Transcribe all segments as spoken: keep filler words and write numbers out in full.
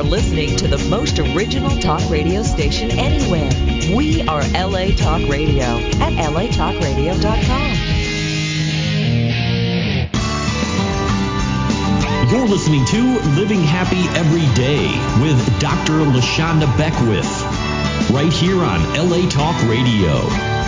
are listening to the most original talk radio station anywhere. We are L A Talk Radio at L A talk radio dot com. You're listening to Living Happy Every Day with Doctor LaShonda Beckwith, right here on L A Talk Radio.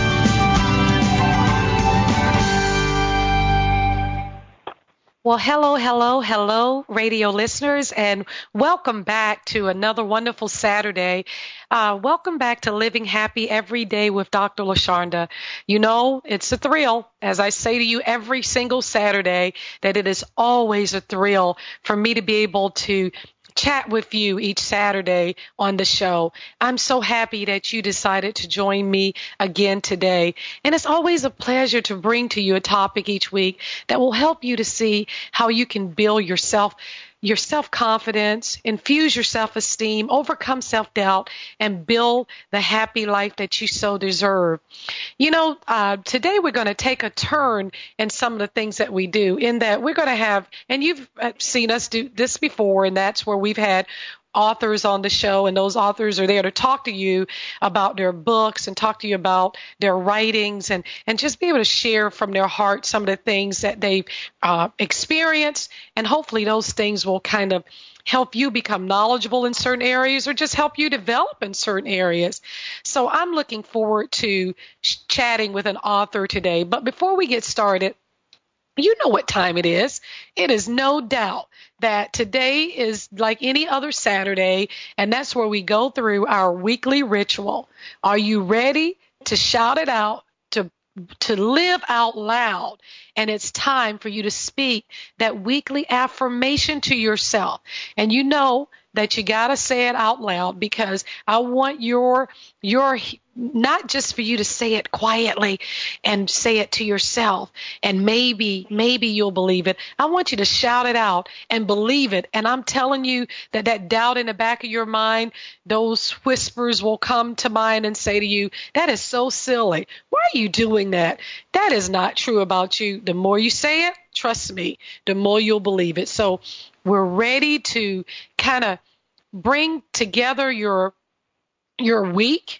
Well, hello, hello, hello, radio listeners, and welcome back to another wonderful Saturday. Uh, welcome back to Living Happy Every Day with Doctor LaShonda. You know, it's a thrill, as I say to you every single Saturday, that it is always a thrill for me to be able to chat with you each Saturday on the show. I'm so happy that you decided to join me again today. And it's always a pleasure to bring to you a topic each week that will help you to see how you can build yourself, your self-confidence, infuse your self-esteem, overcome self-doubt, and build the happy life that you so deserve. You know, uh, today we're going to take a turn in some of the things that we do, in that we're going to have, and you've seen us do this before, and that's where we've had authors on the show, and those authors are there to talk to you about their books and talk to you about their writings, and, and just be able to share from their heart some of the things that they've uh, experienced, and hopefully those things will kind of help you become knowledgeable in certain areas or just help you develop in certain areas. So I'm looking forward to sh- chatting with an author today. But before we get started, you know what time it is. It is no doubt that today is like any other Saturday, and that's where we go through our weekly ritual. Are you ready to shout it out, to to live out loud? And it's time for you to speak that weekly affirmation to yourself. And you know that you got to say it out loud, because I want your your not just for you to say it quietly and say it to yourself, and maybe maybe you'll believe it. I want you to shout it out and believe it. And I'm telling you that that doubt in the back of your mind, those whispers will come to mind and say to you, that is so silly. Why are you doing that? That is not true about you. The more you say it, trust me, the more you'll believe it. So we're ready to kind of bring together your your week,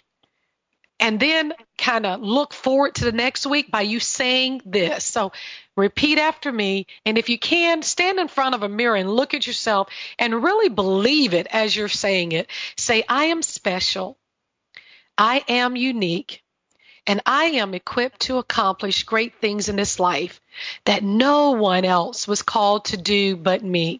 and then kind of look forward to the next week by you saying this. So repeat after me. And if you can, stand in front of a mirror and look at yourself and really believe it as you're saying it. Say, I am special. I am unique. And I am equipped to accomplish great things in this life that no one else was called to do but me.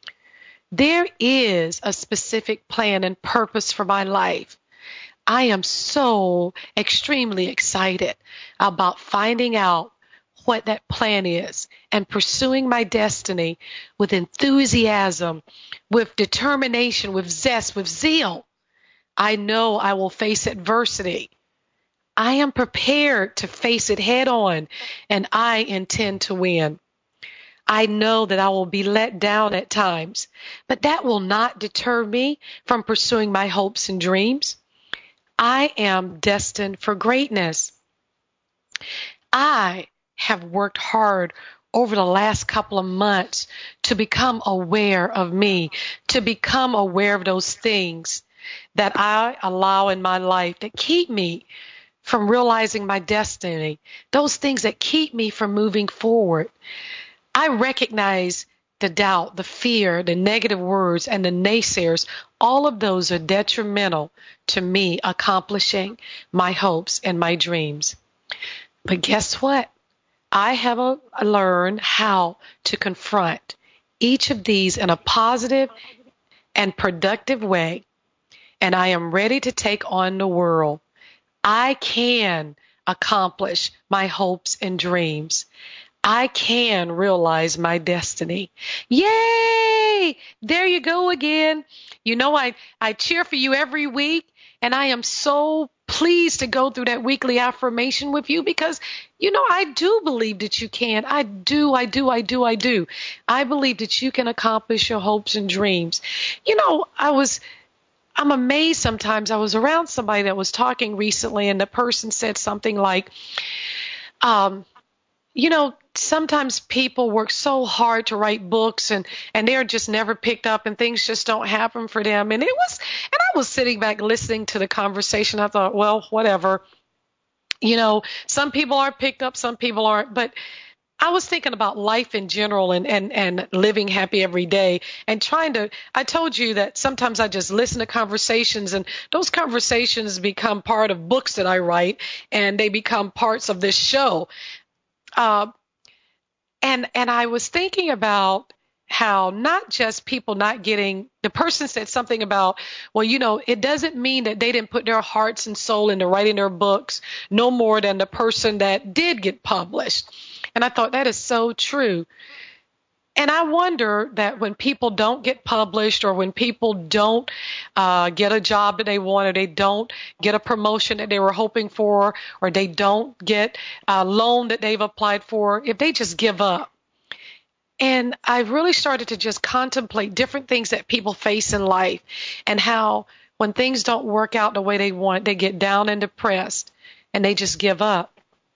There is a specific plan and purpose for my life. I am so extremely excited about finding out what that plan is and pursuing my destiny with enthusiasm, with determination, with zest, with zeal. I know I will face adversity. I am prepared to face it head on, and I intend to win. I know that I will be let down at times, but that will not deter me from pursuing my hopes and dreams. I am destined for greatness. I have worked hard over the last couple of months to become aware of me, to become aware of those things that I allow in my life that keep me from realizing my destiny, those things that keep me from moving forward. I recognize the doubt, the fear, the negative words, and the naysayers. All of those are detrimental to me accomplishing my hopes and my dreams. But guess what? I have a, learned how to confront each of these in a positive and productive way, and I am ready to take on the world. I can accomplish my hopes and dreams. I can realize my destiny. Yay! There you go again. You know, I, I cheer for you every week, and I am so pleased to go through that weekly affirmation with you, because, you know, I do believe that you can. I do, I do, I do, I do. I believe that you can accomplish your hopes and dreams. You know, I was... I'm amazed sometimes. I was around somebody that was talking recently, and the person said something like, um, you know, sometimes people work so hard to write books and, and they're just never picked up and things just don't happen for them. And it was, and I was sitting back listening to the conversation. I thought, well, whatever. You know, some people are picked up, some people aren't. But I was thinking about life in general and, and, and living happy every day and trying to, I told you that sometimes I just listen to conversations and those conversations become part of books that I write and they become parts of this show. Uh, and, and I was thinking about how not just people not getting, the person said something about, well, you know, it doesn't mean that they didn't put their hearts and soul into writing their books no more than the person that did get published. And I thought that is so true. And I wonder that when people don't get published or when people don't uh, get a job that they want or they don't get a promotion that they were hoping for or they don't get a loan that they've applied for, if they just give up. And I really started to just contemplate different things that people face in life and how when things don't work out the way they want, they get down and depressed and they just give up.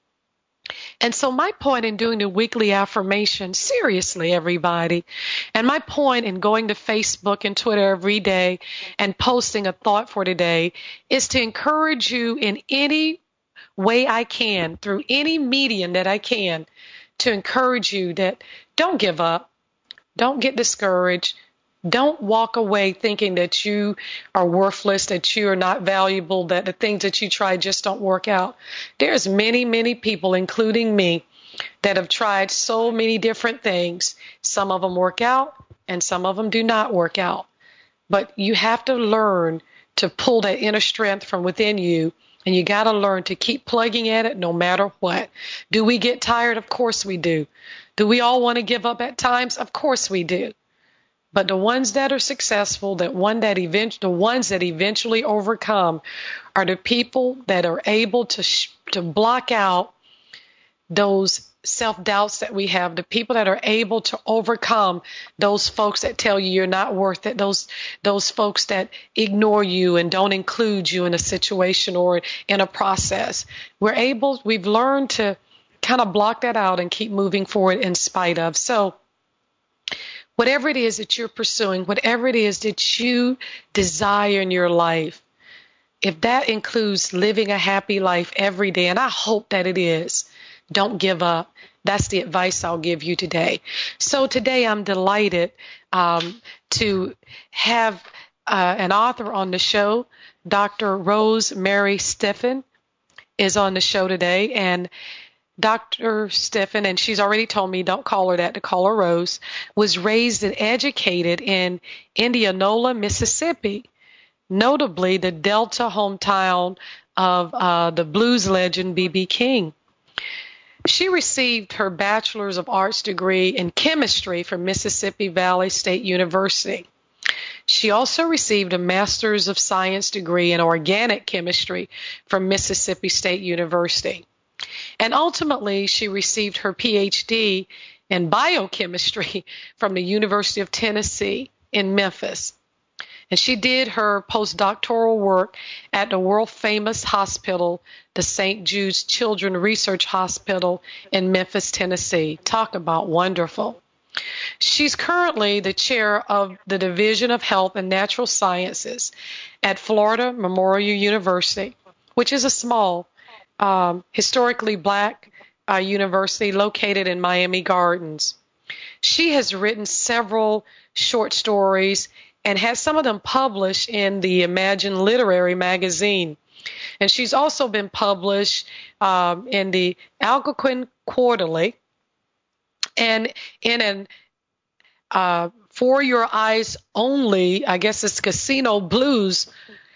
And so my point in doing the weekly affirmation, seriously, everybody, and my point in going to Facebook and Twitter every day and posting a thought for today is to encourage you in any way I can, through any medium that I can, to encourage you that don't give up, don't get discouraged, don't walk away thinking that you are worthless, that you are not valuable, that the things that you try just don't work out. There's many, many people, including me, that have tried so many different things. Some of them work out and some of them do not work out. But you have to learn to pull that inner strength from within you, and you got to learn to keep plugging at it no matter what. Do we get tired? Of course we do. Do we all want to give up at times? Of course we do. But the ones that are successful, that one that event, the ones that eventually overcome, are the people that are able to sh- to block out those self-doubts that we have, the people that are able to overcome those folks that tell you you're not worth it, those those folks that ignore you and don't include you in a situation or in a process. We're able, we've learned to kind of block that out and keep moving forward in spite of. So whatever it is that you're pursuing, whatever it is that you desire in your life, if that includes living a happy life every day, and I hope that it is, don't give up. That's the advice I'll give you today. So today I'm delighted um, to have uh, an author on the show. Doctor Rose Mary Steffen is on the show today, and Doctor Steffen, and she's already told me don't call her that, to call her Rose, was raised and educated in Indianola, Mississippi, notably the Delta hometown of uh, the blues legend B B King. She received her Bachelor's of Arts degree in chemistry from Mississippi Valley State University. She also received a Master's of Science degree in organic chemistry from Mississippi State University. And ultimately, she received her P H D in biochemistry from the University of Tennessee in Memphis. And she did her postdoctoral work at the world-famous hospital, the Saint Jude's Children's Research Hospital in Memphis, Tennessee. Talk about wonderful. She's currently the chair of the Division of Health and Natural Sciences at Florida Memorial University, which is a small, um, historically black uh, university located in Miami Gardens. She has written several short stories and has some of them published in the Imagine Literary magazine. And she's also been published um, in the Algonquin Quarterly and in an uh, For Your Eyes Only, I guess it's Casino Blues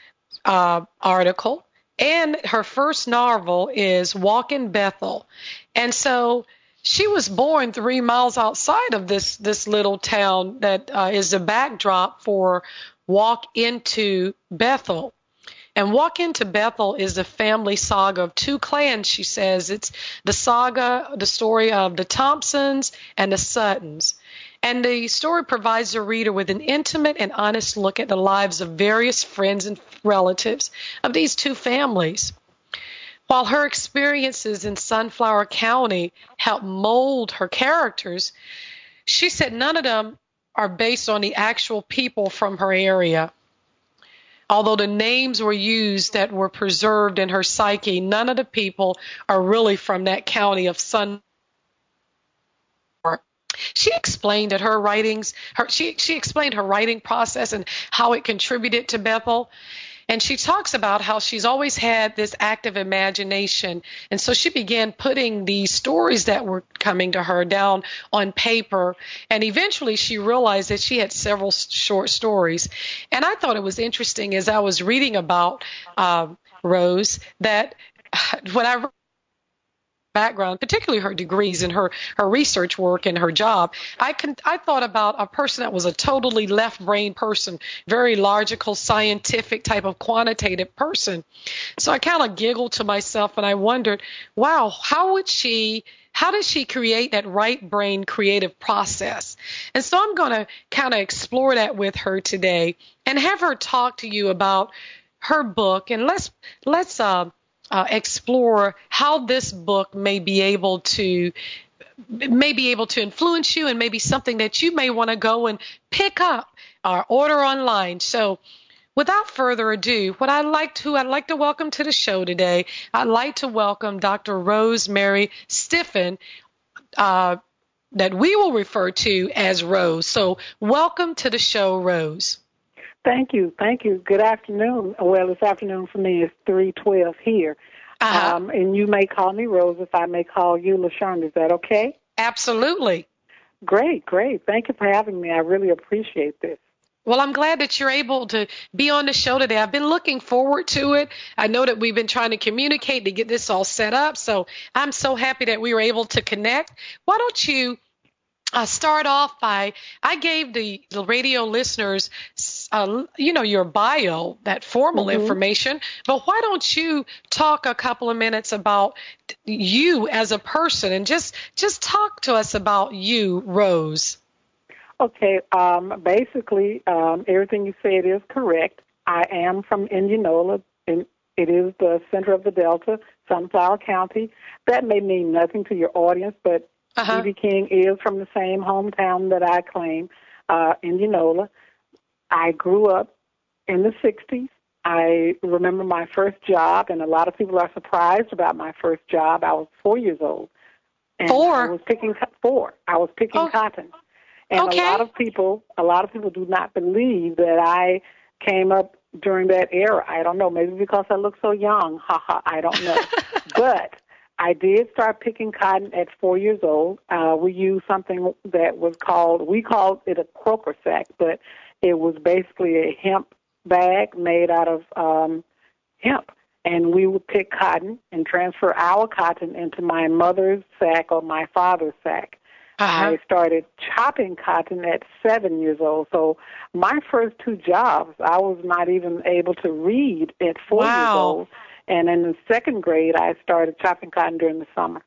uh, article. And her first novel is Walk in Bethel. And so she was born three miles outside of this, this little town that uh, is the backdrop for Walk into Bethel. And Walk into Bethel is the family saga of two clans, she says. It's the saga, the story of the Thompsons and the Suttons. And the story provides the reader with an intimate and honest look at the lives of various friends and relatives of these two families. While her experiences in Sunflower County helped mold her characters, she said none of them are based on the actual people from her area. Although the names were used that were preserved in her psyche, none of the people are really from that county of Sunflower. She explained that her writings, her, she, she explained her writing process and how it contributed to Bethel. And she talks about how she's always had this active imagination. And so she began putting the stories that were coming to her down on paper. And eventually she realized that she had several short stories. And I thought it was interesting as I was reading about uh, Rose that when I background, particularly her degrees and her, her research work and her job, I can, I thought about a person that was a totally left brain person, very logical, scientific type of quantitative person. So I kind of giggled to myself and I wondered, wow, how would she, how did she create that right brain creative process? And so I'm going to kind of explore that with her today and have her talk to you about her book. And let's, let's, uh, Uh, explore how this book may be able to may be able to influence you and maybe something that you may want to go and pick up or order online. So without further ado, what I'd like to I'd like to welcome to the show today, I'd like to welcome Doctor Rosemary Stiffen, uh, that we will refer to as Rose. So welcome to the show, Rose. Thank you. Thank you. Good afternoon. Well, this afternoon for me is three twelve here. Uh-huh. Um, and you may call me Rose if I may call you LaShonda. Is that okay? Absolutely. Great, great. Thank you for having me. I really appreciate this. Well, I'm glad that you're able to be on the show today. I've been looking forward to it. I know that we've been trying to communicate to get this all set up, so I'm so happy that we were able to connect. Why don't you Uh, start off by, I gave the, the radio listeners, uh, you know, your bio, that formal mm-hmm. information, but why don't you talk a couple of minutes about you as a person and just, just talk to us about you, Rose. Okay, um, basically, um, everything you said is correct. I am from Indianola, and it is the center of the Delta, Sunflower County. That may mean nothing to your audience, but Uh-huh. B B King is from the same hometown that I claim, uh, Indianola. I grew up in the sixties. I remember my first job, and a lot of people are surprised about my first job. I was four years old. And four? I was picking four. I was picking oh. cotton. And okay. a lot of people, a lot of people do not believe that I came up during that era. I don't know, maybe because I look so young. Ha ha, I don't know. But I did start picking cotton at four years old. Uh, we used something that was called, we called it a croaker sack, but it was basically a hemp bag made out of um, hemp. And we would pick cotton and transfer our cotton into my mother's sack or my father's sack. Uh-huh. I started chopping cotton at seven years old. So my first two jobs, I was not even able to read at four wow. years old. And in the second grade, I started chopping cotton during the summer.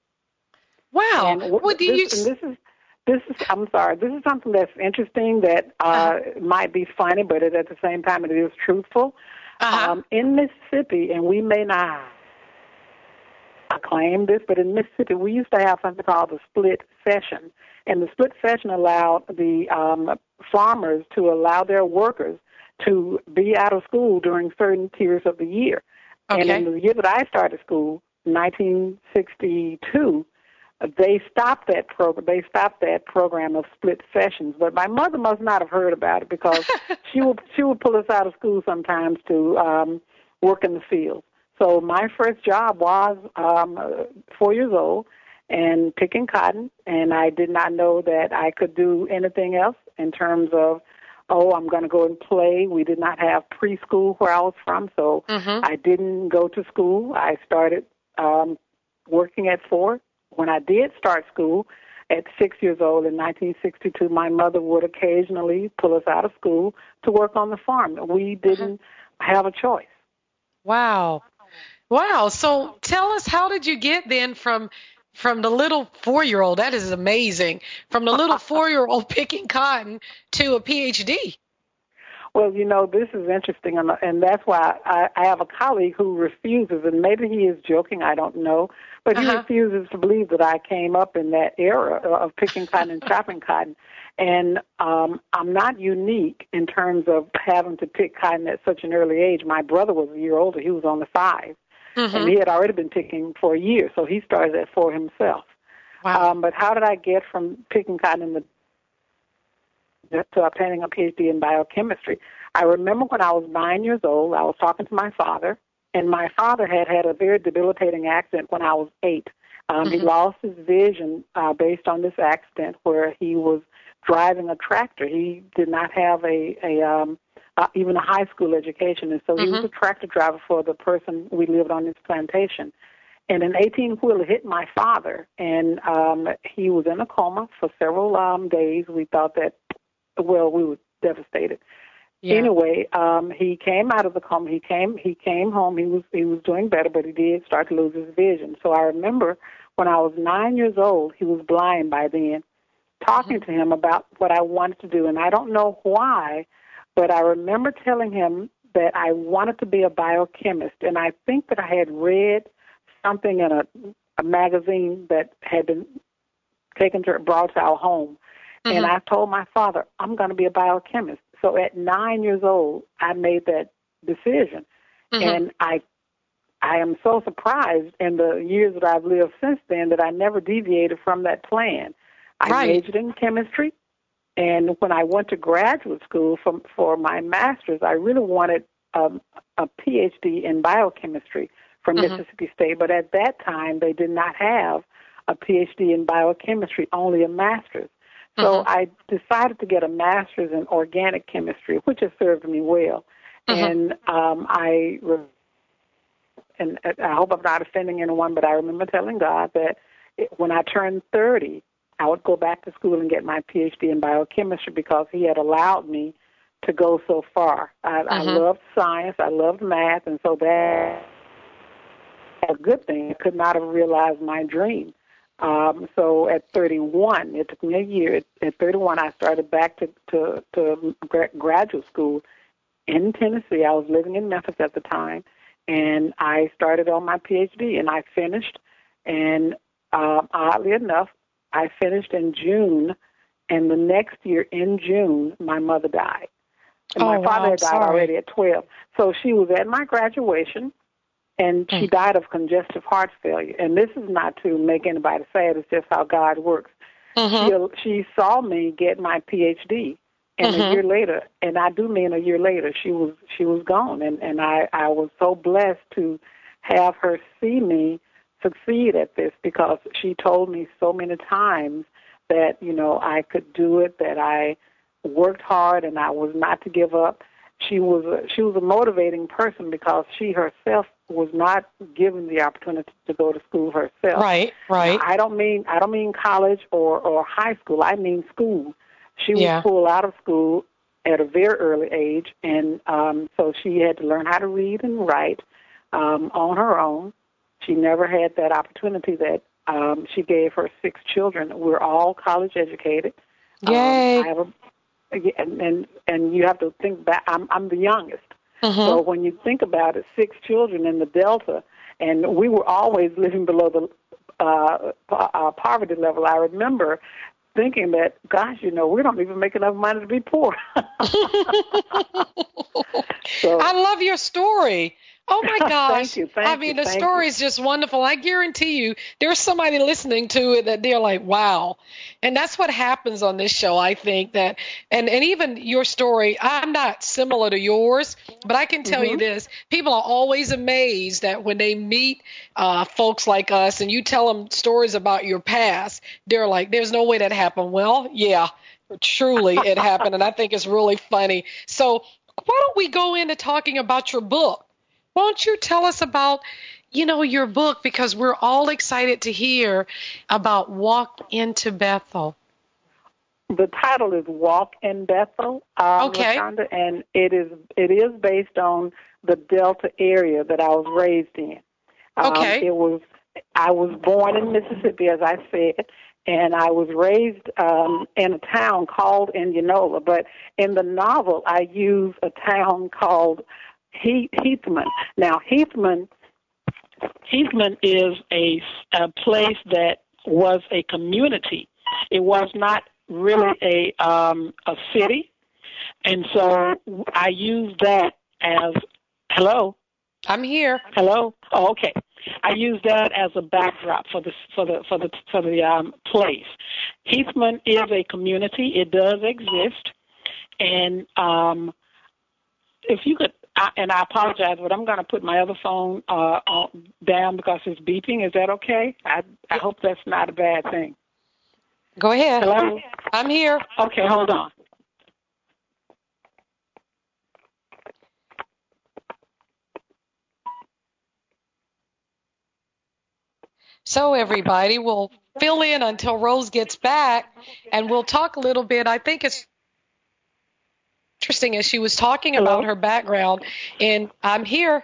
Wow. And what do this, you... and this is, this is, I'm sorry, this is something that's interesting that uh, uh-huh. might be funny, but at the same time it is truthful. Uh-huh. Um, in Mississippi, and we may not claim this, but in Mississippi, we used to have something called the split session. And the split session allowed the um, farmers to allow their workers to be out of school during certain periods of the year. Okay. And in the year that I started school, nineteen sixty-two, they stopped that program. They stopped that program of split sessions. But my mother must not have heard about it because she would she would pull us out of school sometimes to um, work in the field. So my first job was um, four years old and picking cotton, and I did not know that I could do anything else in terms of, oh, I'm going to go and play. We did not have preschool where I was from, so mm-hmm. I didn't go to school. I started um, working at four. When I did start school at six years old in nineteen sixty-two, my mother would occasionally pull us out of school to work on the farm. We didn't mm-hmm. have a choice. Wow. Wow. So tell us, how did you get then from from the little four-year-old, that is amazing, from the little four-year-old picking cotton to a P H D? Well, you know, this is interesting, and, and that's why I, I have a colleague who refuses, and maybe he is joking, I don't know, but he uh-huh. refuses to believe that I came up in that era of picking cotton and chopping cotton. And um, I'm not unique in terms of having to pick cotton at such an early age. My brother was a year older. He was on the five, mm-hmm. and he had already been picking for a year, so he started at four himself. Wow. Um, but how did I get from picking cotton in the to obtaining a P H D in biochemistry? I remember when I was nine years old, I was talking to my father, and my father had had a very debilitating accident when I was eight. Um, mm-hmm. He lost his vision uh, based on this accident where he was driving a tractor. He did not have a, a um, uh, even a high school education, and so he mm-hmm. was a tractor driver for the person we lived on his plantation. And an eighteen-wheeler hit my father, and um, he was in a coma for several um, days. We thought that, well, we were devastated. Yeah. Anyway, um, he came out of the coma. He came. He came home. He was he was doing better, but he did start to lose his vision. So I remember when I was nine years old, he was blind by then. Talking mm-hmm. to him about what I wanted to do, and I don't know why, but I remember telling him that I wanted to be a biochemist, and I think that I had read something in a, a magazine that had been taken to brought to our home. Mm-hmm. And I told my father, I'm going to be a biochemist. So at nine years old, I made that decision. Mm-hmm. And I I am so surprised in the years that I've lived since then that I never deviated from that plan. I right. majored in chemistry. And when I went to graduate school for, for my master's, I really wanted um, a P H D in biochemistry from mm-hmm. Mississippi State. But at that time, they did not have a P H D in biochemistry, only a master's. So mm-hmm. I decided to get a master's in organic chemistry, which has served me well. Mm-hmm. And um, I, and I hope I'm not offending anyone, but I remember telling God that it, when I turned thirty, I would go back to school and get my P H D in biochemistry because he had allowed me to go so far. I, mm-hmm. I loved science, I loved math, and so that was a good thing. I could not have realized my dream. Um, so at thirty-one, it took me a year. At, at thirty-one, I started back to, to, to gra- graduate school in Tennessee. I was living in Memphis at the time, and I started on my P H D, and I finished. And um, oddly enough, I finished in June, and the next year in June, my mother died. And oh, my father wow, had died sorry. already at twelve. So she was at my graduation, and she died of congestive heart failure. And this is not to make anybody sad. It's just how God works. Mm-hmm. She, she saw me get my P H D, and mm-hmm. a year later, and I do mean a year later, she was she was gone. And, and I, I was so blessed to have her see me succeed at this because she told me so many times that, you know, I could do it, that I worked hard and I was not to give up. She was a, she was a motivating person because she herself was not given the opportunity to go to school herself. Right, right. Now, I don't mean I don't mean college or, or high school. I mean school. She was yeah. pulled out of school at a very early age, and um, so she had to learn how to read and write um, on her own. She never had that opportunity that um, she gave her six children. We're all college educated. Yay! Um, I have a, and, and and you have to think back. I'm I'm the youngest. Mm-hmm. So when you think about it, six children in the Delta, and we were always living below the uh, uh, poverty level. I remember thinking that, gosh, you know, we don't even make enough money to be poor. So, I love your story. Oh, my gosh. Thank you. Thank I mean, you, the story is just wonderful. I guarantee you there's somebody listening to it that they're like, wow. And that's what happens on this show, I think. that, And, and even your story, I'm not similar to yours, but I can tell mm-hmm. you this. People are always amazed that when they meet uh, folks like us and you tell them stories about your past, they're like, there's no way that happened. Well, yeah, truly it happened. And I think it's really funny. So why don't we go into talking about your book? Why don't you tell us about, you know, your book, because we're all excited to hear about Walk into Bethel. The title is Walk in Bethel, um, okay. LaShonda, and it is it is based on the Delta area that I was raised in. Um, okay. It was I was born in Mississippi, as I said, and I was raised um, in a town called Indianola. But in the novel, I use a town called he- Heathman. Now, Heathman, Heathman is a, a place that was a community. It was not really a um, a city, and so I use that as hello. I'm here. Hello. Oh, okay. I use that as a backdrop for the for the for the for the um, place. Heathman is a community. It does exist, and um, if you could, I, and I apologize, but I'm going to put my other phone uh, on, down because it's beeping. Is that okay? I I hope that's not a bad thing. Go ahead. Hello. I'm here. Okay, hold on. So everybody, we'll fill in until Rose gets back, and we'll talk a little bit. I think it's interesting as she was talking Hello? about her background, and I'm here.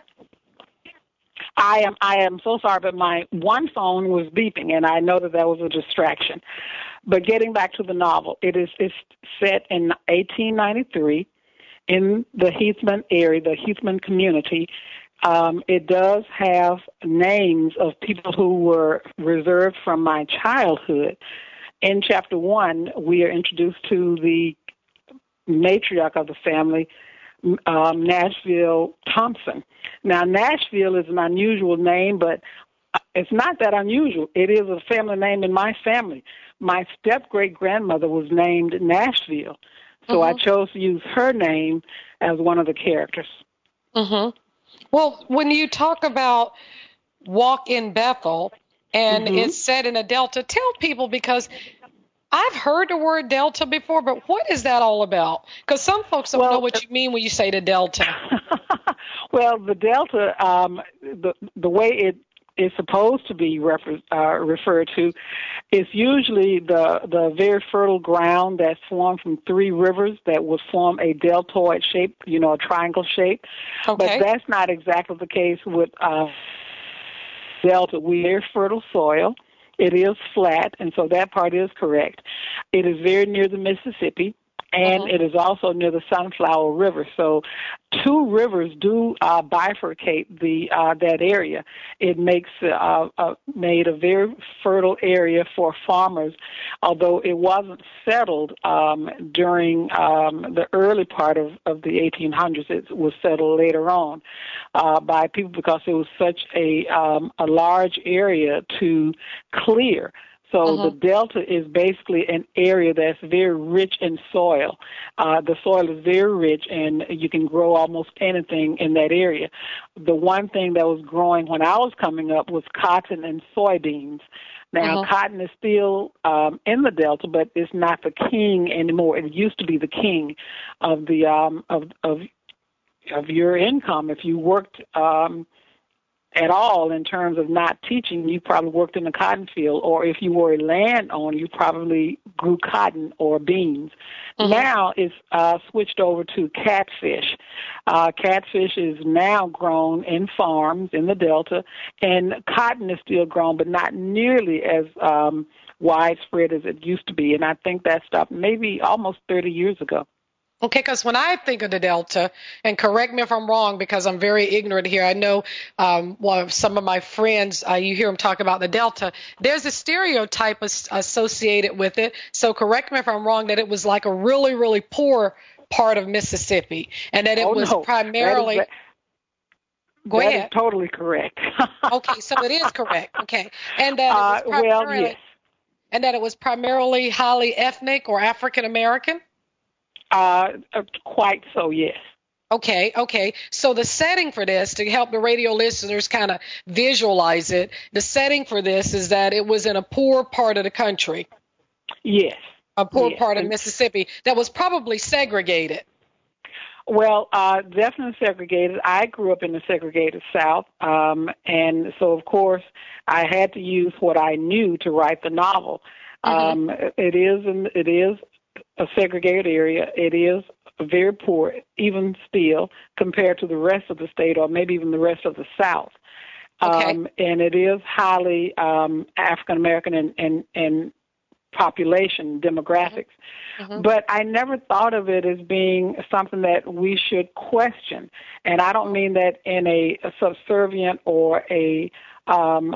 I am I am so sorry, but my one phone was beeping, and I know that that was a distraction. But getting back to the novel, it is it's set in eighteen ninety-three in the Heathman area, the Heathman community. Um, it does have names of people who were reserved from my childhood. In chapter one, we are introduced to the matriarch of the family, um, Nashville Thompson. Now, Nashville is an unusual name, but it's not that unusual. It is a family name in my family. My step-great-grandmother was named Nashville, so mm-hmm. I chose to use her name as one of the characters. Mm-hmm. Well, when you talk about Walk in Bethel, and mm-hmm. it's set in a Delta, tell people, because I've heard the word Delta before, but what is that all about? Because some folks don't well, know what you mean when you say the Delta. Well, the Delta, um, the the way it is supposed to be refer, uh, referred to is usually the, the very fertile ground that's formed from three rivers that would form a deltoid shape, you know, a triangle shape. Okay. But that's not exactly the case with uh, Delta. We're fertile soil. It is flat, and so that part is correct. It is very near the Mississippi, and uh-huh. it is also near the Sunflower River. So two rivers do uh, bifurcate the uh, that area. It makes uh, uh, made a very fertile area for farmers, although it wasn't settled um, during um, the early part of, of the eighteen hundreds. It was settled later on uh, by people because it was such a um, a large area to clear. So uh-huh. the Delta is basically an area that's very rich in soil. Uh, the soil is very rich, and you can grow almost anything in that area. The one thing that was growing when I was coming up was cotton and soybeans. Now, uh-huh. cotton is still um, in the Delta, but it's not the king anymore. It used to be the king of the um, of of of your income. If you worked um, at all in terms of not teaching, you probably worked in the cotton field, or if you were a landowner, you probably grew cotton or beans. Mm-hmm. Now it's uh, switched over to catfish. Uh, catfish is now grown in farms in the Delta, and cotton is still grown, but not nearly as um, widespread as it used to be, and I think that stopped maybe almost thirty years ago. Okay, because when I think of the Delta, and correct me if I'm wrong because I'm very ignorant here, I know um, well, some of my friends, uh, you hear them talk about the Delta, there's a stereotype as- associated with it, so correct me if I'm wrong, that it was like a really, really poor part of Mississippi, and that it oh, was no. primarily... That is, that, Go that ahead. is totally correct. Okay, so it is correct, okay. And that uh, it was primarily, well, yes. And that it was primarily highly ethnic or African-American? Uh, quite so, yes. Okay, okay. So the setting for this, to help the radio listeners kind of visualize it, the setting for this is that it was in a poor part of the country. Yes. A poor yes. part of Mississippi that was probably segregated. Well, uh, definitely segregated. I grew up in the segregated South, um, and so, of course, I had to use what I knew to write the novel. Mm-hmm. Um, it is, it is a segregated area. It is very poor, even still, compared to the rest of the state or maybe even the rest of the South. Okay. Um, and it is highly um, African-American and, and, and population demographics. Mm-hmm. But I never thought of it as being something that we should question. And I don't mean that in a, a subservient or a um,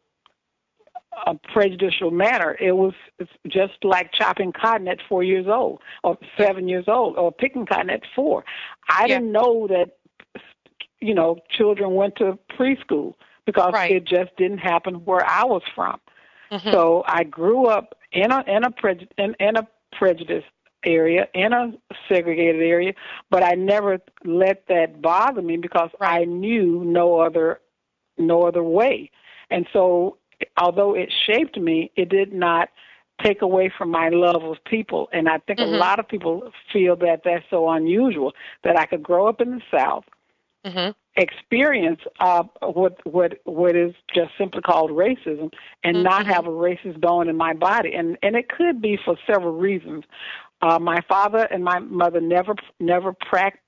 a prejudicial manner. It was just like chopping cotton at four years old or seven years old or picking cotton at four. I yeah. didn't know that, you know, children went to preschool because right. it just didn't happen where I was from. Mm-hmm. So I grew up in a in a, preju- in, in a prejudiced area, in a segregated area, but I never let that bother me because right. I knew no other no other way. And so although it shaped me, it did not take away from my love of people. And I think mm-hmm. a lot of people feel that that's so unusual, that I could grow up in the South, mm-hmm. experience uh, what what what is just simply called racism, and mm-hmm. not have a racist bone in my body. And and it could be for several reasons. Uh, my father and my mother never never practiced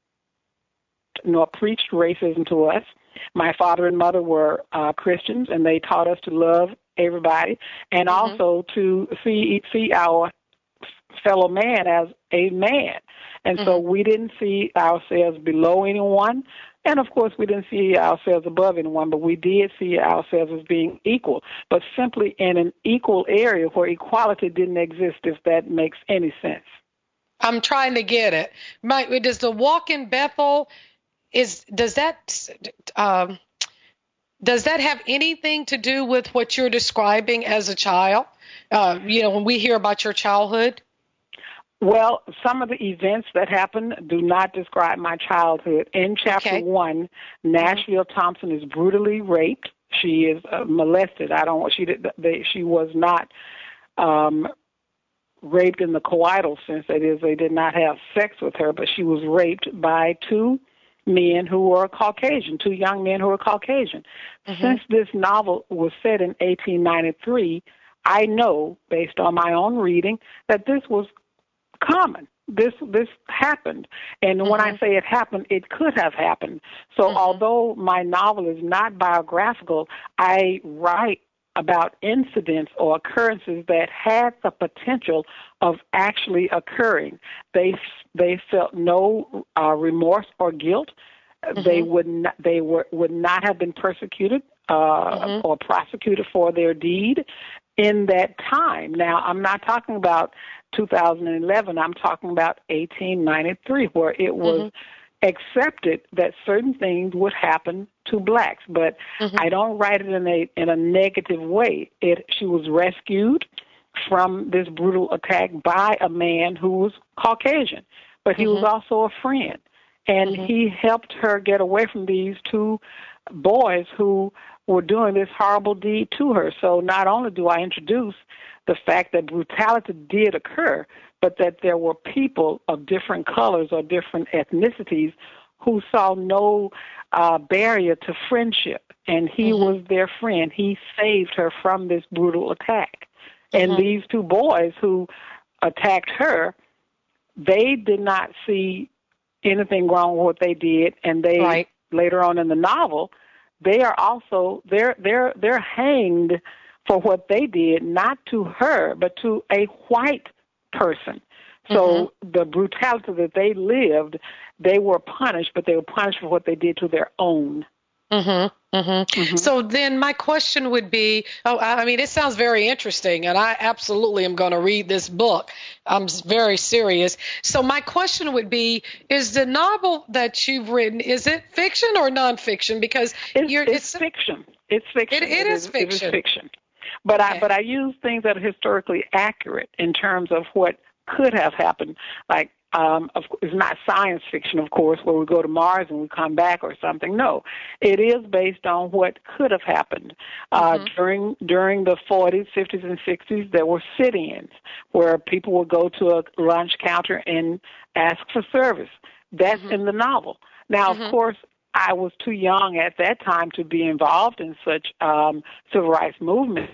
nor preached racism to us. My father and mother were uh, Christians, and they taught us to love everybody and mm-hmm. also to see see our fellow man as a man. And mm-hmm. so we didn't see ourselves below anyone, and of course we didn't see ourselves above anyone, but we did see ourselves as being equal, but simply in an equal area where equality didn't exist, if that makes any sense. I'm trying to get it. My, does the walk in Bethel, is does that um, does that have anything to do with what you're describing as a child? Uh, you know, when we hear about your childhood? Well, some of the events that happened do not describe my childhood. In chapter okay. one, Nashville Thompson is brutally raped. She is uh, molested. I don't. She did. They, she was not um, raped in the coital sense. That is, they did not have sex with her, but she was raped by two men who were Caucasian, two young men who were Caucasian. Mm-hmm. Since this novel was set in eighteen ninety-three, I know, based on my own reading, that this was common. This this happened. And mm-hmm. when I say it happened, it could have happened. So mm-hmm. although my novel is not biographical, I write about incidents or occurrences that had the potential of actually occurring. They they felt no uh, remorse or guilt. Mm-hmm. They would not, they were would not have been persecuted uh, mm-hmm. or prosecuted for their deed in that time. Now, I'm not talking about two thousand eleven. I'm talking about eighteen ninety-three, where it was mm-hmm. accepted that certain things would happen to blacks, but mm-hmm. I don't write it in a in a negative way. It she was rescued from this brutal attack by a man who was Caucasian, but he mm-hmm. was also a friend, and mm-hmm. he helped her get away from these two boys who were doing this horrible deed to her. So not only do I introduce the fact that brutality did occur, but that there were people of different colors or different ethnicities who saw no uh, barrier to friendship, and he mm-hmm. was their friend. He saved her from this brutal attack. Mm-hmm. And these two boys who attacked her, they did not see anything wrong with what they did, and they right. later on in the novel, they are also they're they're they're hanged for what they did, not to her, but to a white person. So mm-hmm. the brutality that they lived, they were punished, but they were punished for what they did to their own. Mm-hmm, mm-hmm. Mm-hmm. So then my question would be, oh, I mean, it sounds very interesting, and I absolutely am going to read this book. I'm very serious. So my question would be, is the novel that you've written, is it fiction or nonfiction? Because it's, you're, it's, it's fiction. It's fiction. It, it, it is, is fiction. It is fiction. But okay. I but I use things that are historically accurate in terms of what could have happened. Like, um, of, it's not science fiction, of course, where we go to Mars and we come back or something. No, it is based on what could have happened. Uh, mm-hmm. During during the forties, fifties, and sixties, there were sit-ins where people would go to a lunch counter and ask for service. That's mm-hmm. in the novel. Now, mm-hmm. of course, I was too young at that time to be involved in such um, civil rights movements.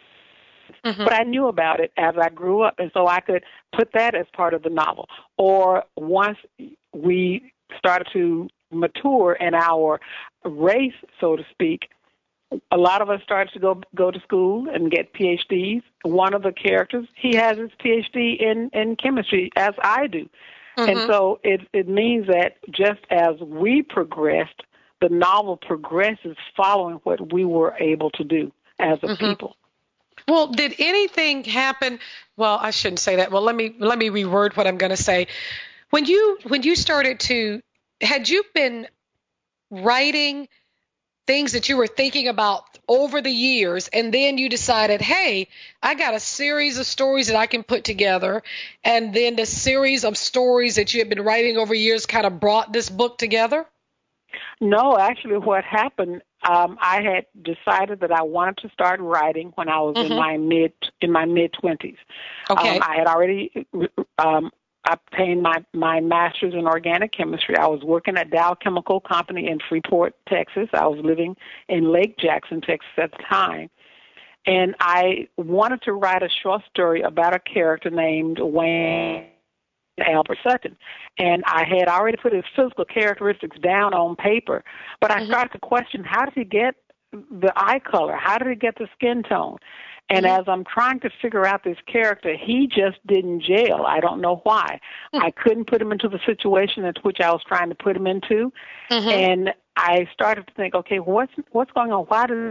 Mm-hmm. But I knew about it as I grew up, and so I could put that as part of the novel. Or once we started to mature in our race, so to speak, a lot of us started to go go to school and get P H Ds. One of the characters, he has his P H D in, in chemistry, as I do. Mm-hmm. And so it, it means that just as we progressed, the novel progresses following what we were able to do as a mm-hmm. people. Well, did anything happen? Well, I shouldn't say that. Well, let me let me reword what I'm going to say. When you when you started to, had you been writing things that you were thinking about over the years, and then you decided, hey, I got a series of stories that I can put together, and then the series of stories that you had been writing over years kind of brought this book together? No, actually what happened, um, I had decided that I wanted to start writing when I was mm-hmm. in my mid in my mid-twenties. Okay. Um, I had already um, obtained my, my master's in organic chemistry. I was working at Dow Chemical Company in Freeport, Texas. I was living in Lake Jackson, Texas at the time. And I wanted to write a short story about a character named Wayne Albert Sutton. And I had already put his physical characteristics down on paper, but I mm-hmm. started to question, how did he get the eye color? How did he get the skin tone? And mm-hmm. as I'm trying to figure out this character, he just didn't gel. I don't know why. Mm-hmm. I couldn't put him into the situation into which I was trying to put him into. Mm-hmm. And I started to think, okay, what's what's going on? Why does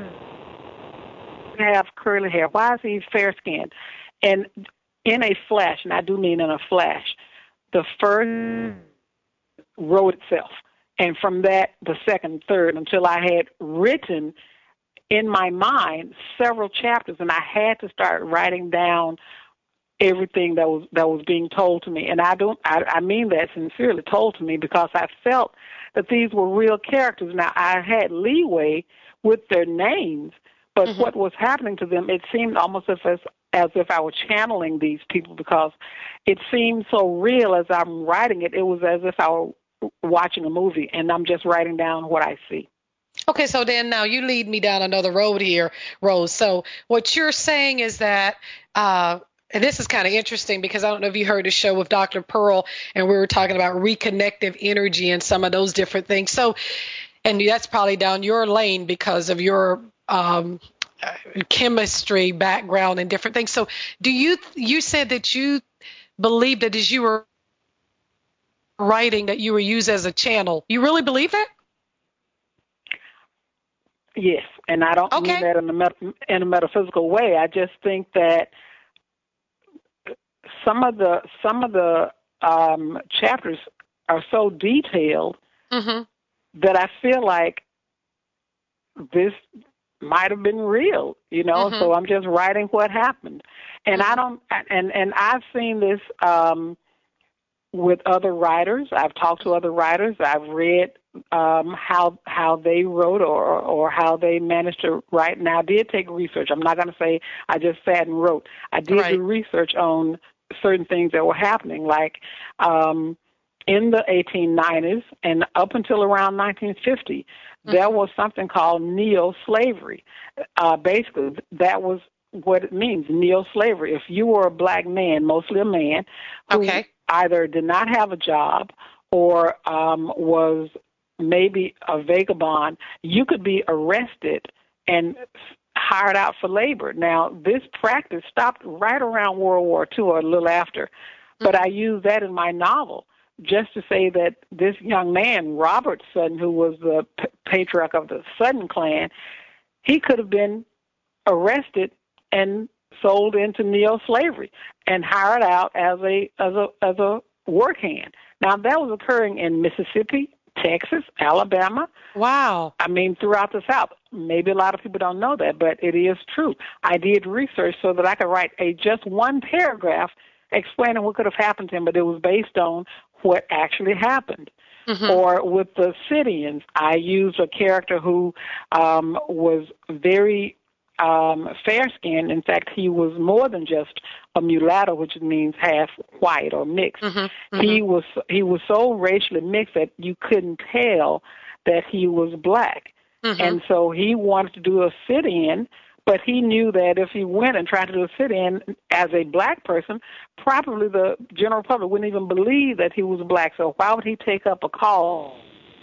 he have curly hair? Why is he fair-skinned? And in a flash, and I do mean in a flash, the first wrote itself. And from that, the second, third, until I had written in my mind several chapters, and I had to start writing down everything that was that was being told to me. And I don't I, I mean that sincerely, told to me, because I felt that these were real characters. Now, I had leeway with their names, but mm-hmm. what was happening to them, it seemed almost as if as if I were channeling these people, because it seemed so real as I'm writing it. It was as if I were watching a movie, and I'm just writing down what I see. Okay, so then now you lead me down another road here, Rose. So what you're saying is that, uh, and this is kind of interesting because I don't know if you heard the show with Doctor Pearl, and we were talking about reconnective energy and some of those different things. So, and that's probably down your lane because of your um, chemistry background and different things. So do you, you said that you believe that as you were writing that you were used as a channel. You really believe that? Yes, and I don't okay. mean that in a, met- in a metaphysical way. I just think that some of the some of the um, chapters are so detailed mm-hmm. that I feel like this might have been real, you know. Mm-hmm. So I'm just writing what happened, and mm-hmm. I don't. And and I've seen this um, with other writers. I've talked to other writers. I've read um, how how they wrote or or how they managed to write. Now, I did take research. I'm not going to say I just sat and wrote. I did right. do research on certain things that were happening, like um, in the eighteen nineties and up until around nineteen fifty, mm-hmm. there was something called neo-slavery. Uh, basically, that was what it means, neo-slavery. If you were a black man, mostly a man, who okay. either did not have a job or um, was maybe a vagabond, you could be arrested and hired out for labor. Now, this practice stopped right around World War Two or a little after, but mm-hmm. I use that in my novel just to say that this young man, Robert Sutton, who was the p- patriarch of the Sutton clan, he could have been arrested and sold into neo-slavery and hired out as a as a as a work hand. Now, that was occurring in Mississippi, Texas, Alabama. Wow. I mean, throughout the South. Maybe a lot of people don't know that, but it is true. I did research so that I could write a just one paragraph explaining what could have happened to him, but it was based on what actually happened. Mm-hmm. Or with the Scythians, I used a character who um, was very um, fair-skinned. In fact, he was more than just a mulatto, which means half white or mixed. Mm-hmm. Mm-hmm. He was he was so racially mixed that you couldn't tell that he was black. Mm-hmm. And so he wanted to do a sit-in, but he knew that if he went and tried to do a sit-in as a black person, probably the general public wouldn't even believe that he was black. So why would he take up a call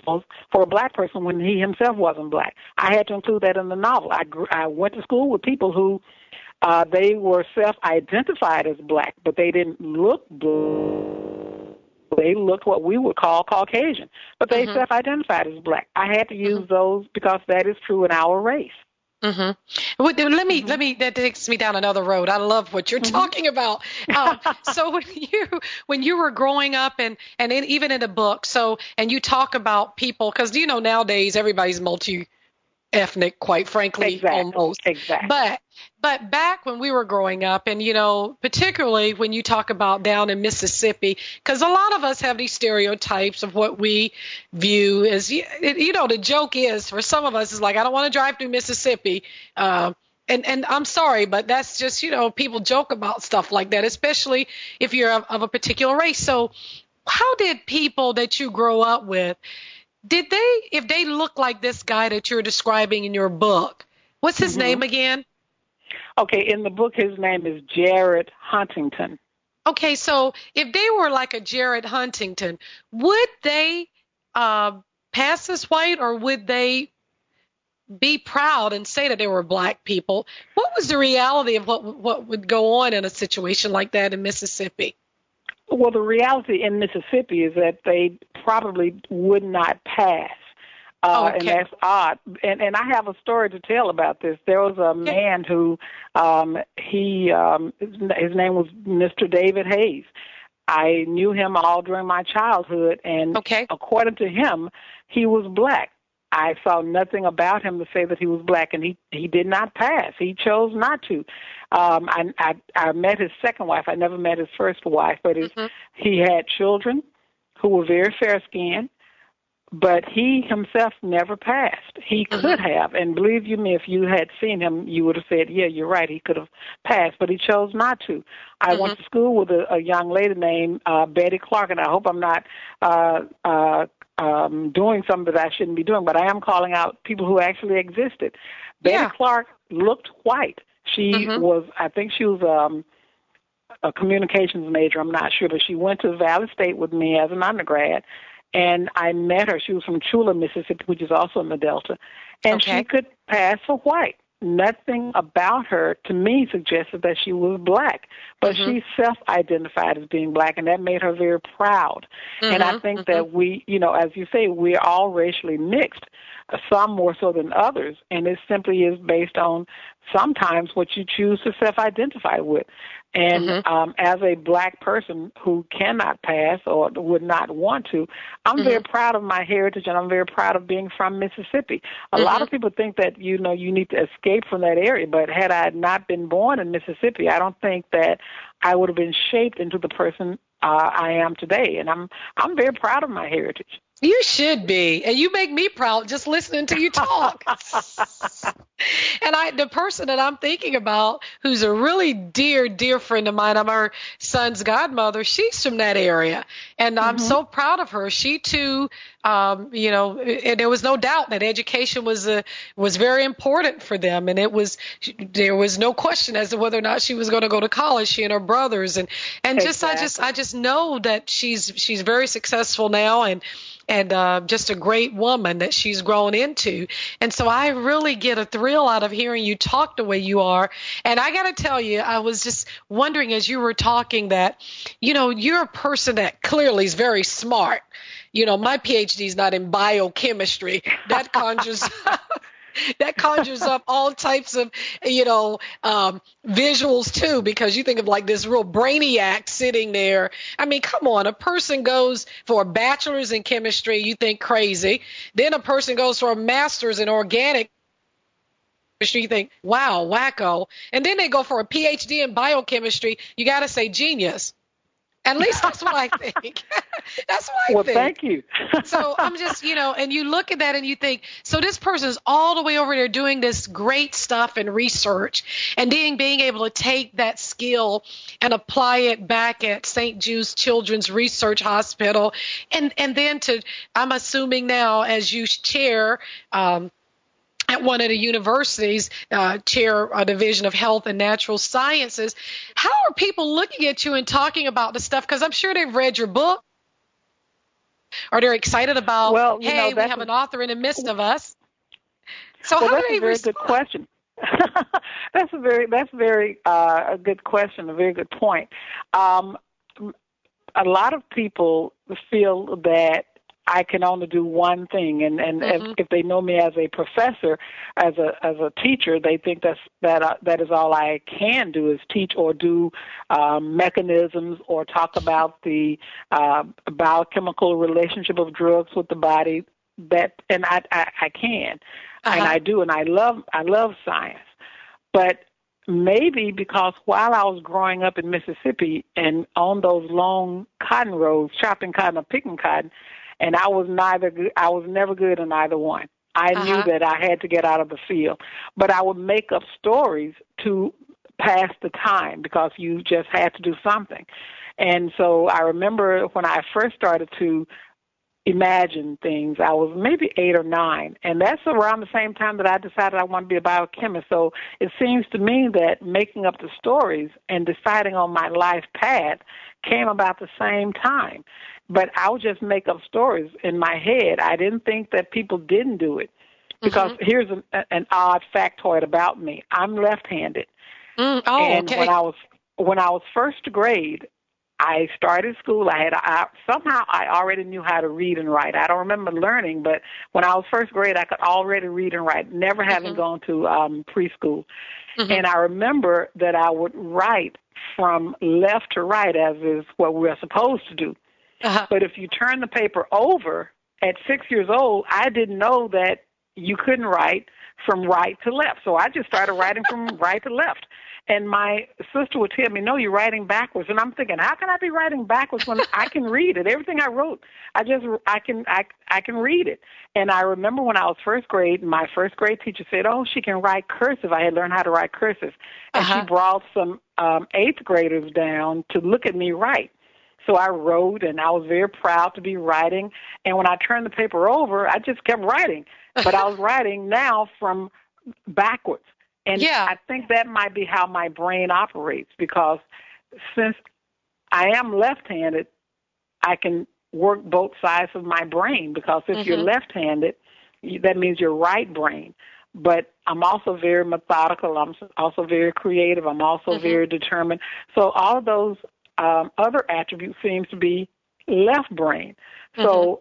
for a black person when he himself wasn't black. I had to include that in the novel. I, grew, I went to school with people who uh, they were self-identified as black, but they didn't look black. They looked what we would call Caucasian, but they mm-hmm. self-identified as black. I had to use mm-hmm. those because that is true in our race. Mm-hmm. Well, let me mm-hmm. let me that takes me down another road. I love what you're mm-hmm. talking about. Um, so when you when you were growing up and and in, even in the book, so and you talk about people because you know nowadays everybody's multi-ethnic, quite frankly, exactly. almost. Exactly. But but back when we were growing up, and you know, particularly when you talk about down in Mississippi, because a lot of us have these stereotypes of what we view as, you know, the joke is for some of us is like, I don't want to drive through Mississippi. Uh, and, and I'm sorry, but that's just, you know, people joke about stuff like that, especially if you're of, of a particular race. So how did people that you grow up with, did they, if they look like this guy that you're describing in your book, what's his mm-hmm. name again? Okay, in the book, his name is Jared Huntington. Okay, so if they were like a Jared Huntington, would they uh, pass as white, or would they be proud and say that they were black people? What was the reality of what what would go on in a situation like that in Mississippi? Well, the reality in Mississippi is that they probably would not pass. Uh, okay. And that's odd. And, and I have a story to tell about this. There was a man who, um, he, um, his name was Mister David Hayes. I knew him all during my childhood, and okay. according to him, he was black. I saw nothing about him to say that he was black, and he, he did not pass. He chose not to. Um, I, I, I met his second wife. I never met his first wife, but his, mm-hmm. he had children who were very fair-skinned. But he himself never passed. He mm-hmm. could have, and believe you me, if you had seen him, you would have said, yeah, you're right, he could have passed, but he chose not to. I mm-hmm. went to school with a, a young lady named uh, Betty Clark, and I hope I'm not uh, uh, um, doing something that I shouldn't be doing, but I am calling out people who actually existed. Betty yeah. Clark looked white. She mm-hmm. was, I think she was um, a communications major, I'm not sure, but she went to Valley State with me as an undergrad. And I met her. She was from Chula, Mississippi, which is also in the Delta. And okay. she could pass for white. Nothing about her, to me, suggested that she was black. But mm-hmm. she self-identified as being black, and that made her very proud. Mm-hmm. And I think mm-hmm. that we, you know, as you say, we're all racially mixed, some more so than others. And it simply is based on sometimes what you choose to self-identify with. And mm-hmm. um, as a black person who cannot pass or would not want to, I'm mm-hmm. very proud of my heritage, and I'm very proud of being from Mississippi. A mm-hmm. lot of people think that, you know, you need to escape from that area, but had I not been born in Mississippi, I don't think that I would have been shaped into the person uh, I am today. And I'm I'm very proud of my heritage. You should be, and you make me proud just listening to you talk. And I, the person that I'm thinking about, who's a really dear, dear friend of mine, I'm her son's godmother. She's from that area, and I'm mm-hmm. so proud of her. She too, um, you know, and there was no doubt that education was a, was very important for them, and it was there was no question as to whether or not she was going to go to college. She and her brothers, and and just exactly. I just I just know that she's she's very successful now, and. and uh, just a great woman that she's grown into. And so I really get a thrill out of hearing you talk the way you are. And I got to tell you, I was just wondering as you were talking that, you know, you're a person that clearly is very smart. You know, my PhD is not in biochemistry. That conjures that conjures up all types of, you know, um, visuals too, because you think of like this real brainiac sitting there. I mean, come on, a person goes for a bachelor's in chemistry, you think crazy. Then a person goes for a master's in organic chemistry, you think, wow, wacko. And then they go for a PhD in biochemistry, you got to say genius. At least that's what I think. That's what I well, think. Well, thank you. So I'm just, you know, and you look at that and you think, so this person's all the way over there doing this great stuff and research, and then being able to take that skill and apply it back at Saint Jude's Children's Research Hospital. And, and then to, I'm assuming now as you chair, um, at one of the universities, uh, chair a division of health and natural sciences. How are people looking at you and talking about the stuff? Because I'm sure they've read your book. or they're excited about, well, you hey, know, we have an author in the midst of us. So well, how that's do they a very respond? good question. that's a very that's very uh, a good question, a very good point. Um, a lot of people feel that I can only do one thing, and and Mm-hmm. if, if they know me as a professor, as a as a teacher, they think that's that uh, that is all I can do is teach or do um, mechanisms or talk about the uh, biochemical relationship of drugs with the body. That and I I, I can, Uh-huh. and I do, and I love I love science, but maybe because while I was growing up in Mississippi and on those long cotton rows, chopping cotton or picking cotton, and I was neither good, I was never good in either one. I Uh-huh. knew that I had to get out of the field, but I would make up stories to pass the time because you just had to do something. And so I remember when I first started to imagine things, I was maybe eight or nine, and that's around the same time that I decided I want to be a biochemist. So it seems to me that making up the stories and deciding on my life path came about the same time. But I would just make up stories in my head. I didn't think that people didn't do it. Because Mm-hmm. here's an, an odd factoid about me. I'm left-handed. Mm, oh, and okay. when I was when I was first grade, I started school. I had I, somehow I already knew how to read and write. I don't remember learning, but when I was first grade, I could already read and write, never having Mm-hmm. gone to um, preschool. Mm-hmm. And I remember that I would write from left to right, as is what we're supposed to do. Uh-huh. But if you turn the paper over at six years old, I didn't know that you couldn't write from right to left. So I just started writing from right to left. And my sister would tell me, no, you're writing backwards. And I'm thinking, how can I be writing backwards when I can read it? Everything I wrote, I just, I can, I, I can read it. And I remember when I was first grade, my first grade teacher said, oh, she can write cursive. I had learned how to write cursive. And Uh-huh. she brought some um, eighth graders down to look at me write. So I wrote, and I was very proud to be writing. And when I turned the paper over, I just kept writing. But I was writing now from backwards. And Yeah. I think that might be how my brain operates, because since I am left-handed, I can work both sides of my brain, because if Mm-hmm. you're left-handed, that means your right brain. But I'm also very methodical. I'm also very creative. I'm also Mm-hmm. very determined. So all of those um, other attributes seems to be left brain. So Mm-hmm.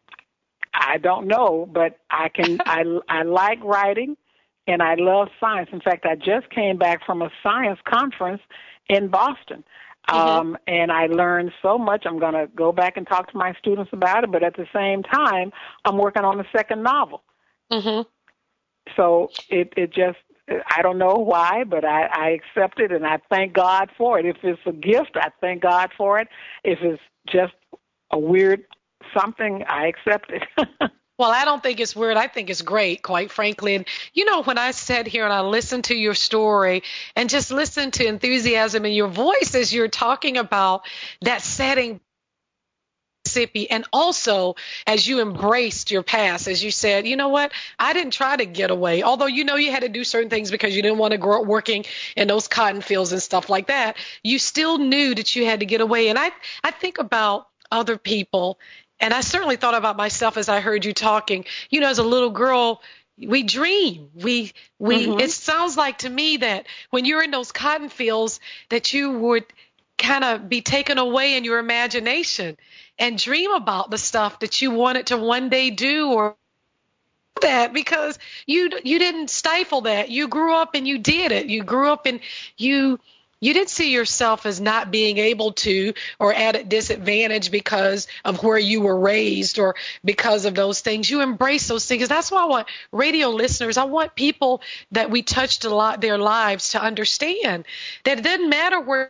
I don't know, but I can. I I like writing, and I love science. In fact, I just came back from a science conference in Boston, Mm-hmm. um, and I learned so much. I'm going to go back and talk to my students about it. But at the same time, I'm working on a second novel. Mm-hmm. So it it just. I don't know why, but I, I accept it, and I thank God for it. If it's a gift, I thank God for it. If it's just a weird something, I accept it. Well, I don't think it's weird. I think it's great, quite frankly. And, you know, when I sat here and I listened to your story and just listened to enthusiasm in your voice as you're talking about that setting, Mississippi, and also as you embraced your past, as you said, you know what, I didn't try to get away, although you know you had to do certain things because you didn't want to grow up working in those cotton fields and stuff like that. You still knew that you had to get away. And I, I think about other people, and I certainly thought about myself as I heard you talking. You know, as a little girl, we dream. We we. Mhm. It sounds like to me that when you're in those cotton fields, that you would kind of be taken away in your imagination and dream about the stuff that you wanted to one day do, or that because you you didn't stifle that. You grew up and you did it. You grew up and you you didn't see yourself as not being able to, or at a disadvantage because of where you were raised or because of those things. You embrace those things. That's why I want radio listeners, I want people that we touched a lot their lives to understand that it doesn't matter where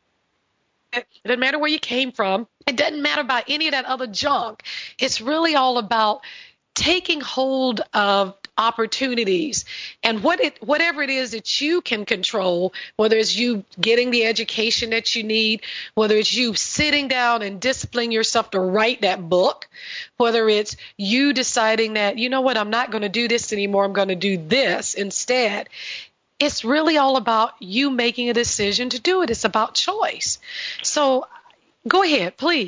It doesn't matter where you came from. It doesn't matter about any of that other junk. It's really all about taking hold of opportunities and what it, whatever it is that you can control, whether it's you getting the education that you need, whether it's you sitting down and disciplining yourself to write that book, whether it's you deciding that, you know what, I'm not going to do this anymore. I'm going to do this instead. It's really all about you making a decision to do it. It's about choice. So go ahead, please.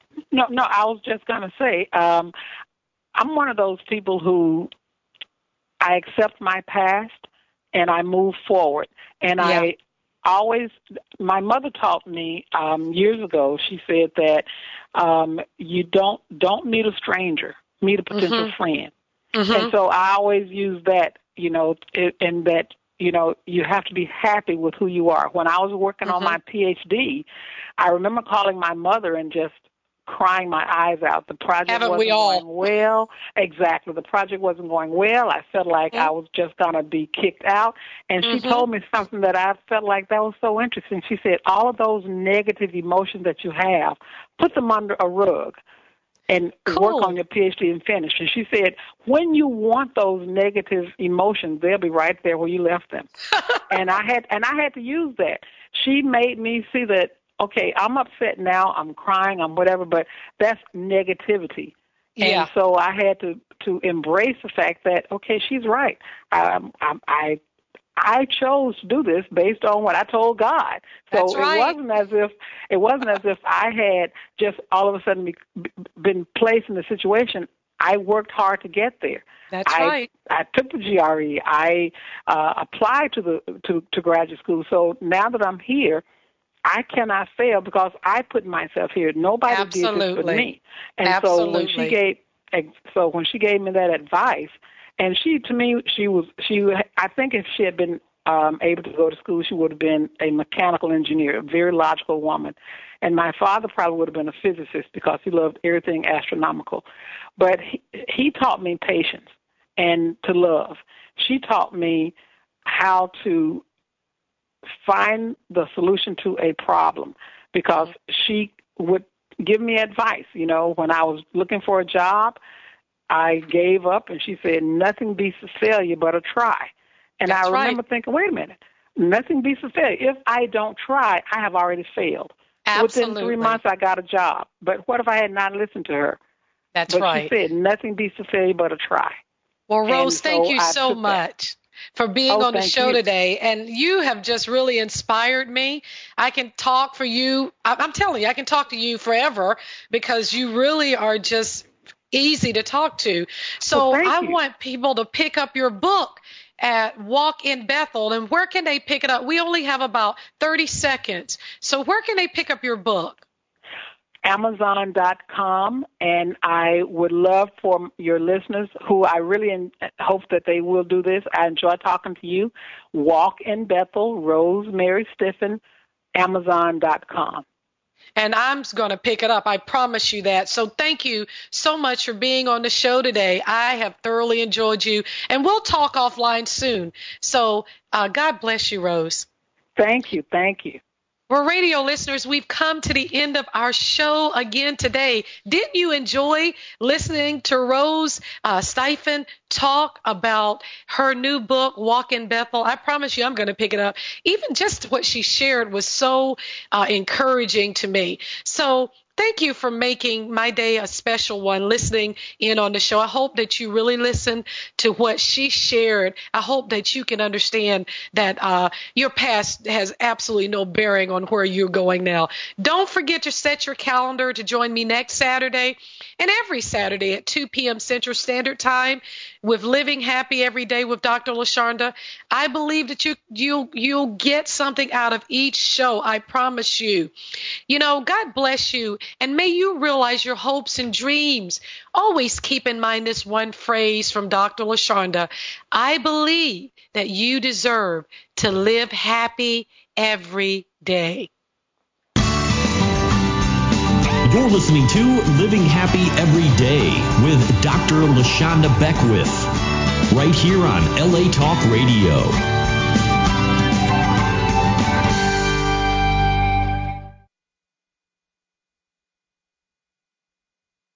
No, no, I was just going to say, um, I'm one of those people who I accept my past and I move forward. And yeah. I always, my mother taught me um, years ago, she said that um, you don't don't meet a stranger, meet a potential mm-hmm. friend. Mm-hmm. And so I always use that, you know, in that, you know, you have to be happy with who you are. When I was working mm-hmm. on my P H D, I remember calling my mother and just crying my eyes out. The project Haven't wasn't we all? going well. Exactly. The project wasn't going well. I felt like mm-hmm. I was just going to be kicked out. And she mm-hmm. told me something that I felt like that was so interesting. She said, all of those negative emotions that you have, put them under a rug and cool. work on your P H D and finish. And she said, when you want those negative emotions, they'll be right there where you left them. and I had and I had to use that. She made me see that, okay, I'm upset now, I'm crying, I'm whatever, but that's negativity. Yeah. And so I had to, to embrace the fact that, okay, she's right. I, I, I I chose to do this based on what I told God. So That's right. it wasn't as if it wasn't as if I had just all of a sudden be, been placed in the situation. I worked hard to get there. That's I, right. I took the G R E. I uh, applied to the to, to graduate school. So now that I'm here, I cannot fail because I put myself here. Nobody Absolutely. did this but me. And Absolutely. so when she gave so when she gave me that advice. And she, to me, she was, she. I think if she had been um, able to go to school, she would have been a mechanical engineer, a very logical woman. And my father probably would have been a physicist because he loved everything astronomical. But he, he taught me patience and to love. She taught me how to find the solution to a problem because she would give me advice. You know, when I was looking for a job, I gave up, and she said, nothing beats a failure but a try. And That's I remember right. thinking, wait a minute, nothing beats a failure. If I don't try, I have already failed. Absolutely. Within three months, I got a job. But what if I had not listened to her? That's but right. She said, nothing beats a failure but a try. Well, Rose, so thank you I so much that. for being oh, on the show you. today. And you have just really inspired me. I can talk for you. I'm telling you, I can talk to you forever because you really are just easy to talk to. So well, I you. want people to pick up your book at Walk in Bethel. And where can they pick it up? We only have about thirty seconds. So where can they pick up your book? Amazon dot com, and I would love for your listeners, who I really in, hope that they will do this. I enjoy talking to you. Walk in Bethel, Rosemary Stiffen, Amazon dot com. And I'm going to pick it up. I promise you that. So thank you so much for being on the show today. I have thoroughly enjoyed you, and we'll talk offline soon. So uh, God bless you, Rose. Thank you. Thank you. Well, radio listeners, we've come to the end of our show again today. Didn't you enjoy listening to Rose uh, Stiffen talk about her new book, Walk in Bethel? I promise you I'm going to pick it up. Even just what she shared was so uh, encouraging to me. So thank you for making my day a special one, listening in on the show. I hope that you really listen to what she shared. I hope that you can understand that uh, your past has absolutely no bearing on where you're going now. Don't forget to set your calendar to join me next Saturday and every Saturday at two p.m. Central Standard Time with Living Happy Every Day with Doctor LaShonda. I believe that you, you, you'll get something out of each show. I promise you. You know, God bless you. And may you realize your hopes and dreams. Always keep in mind this one phrase from Doctor LaShonda. I believe that you deserve to live happy every day. You're listening to Living Happy Every Day with Doctor LaShonda Beckwith, right here on L A Talk Radio.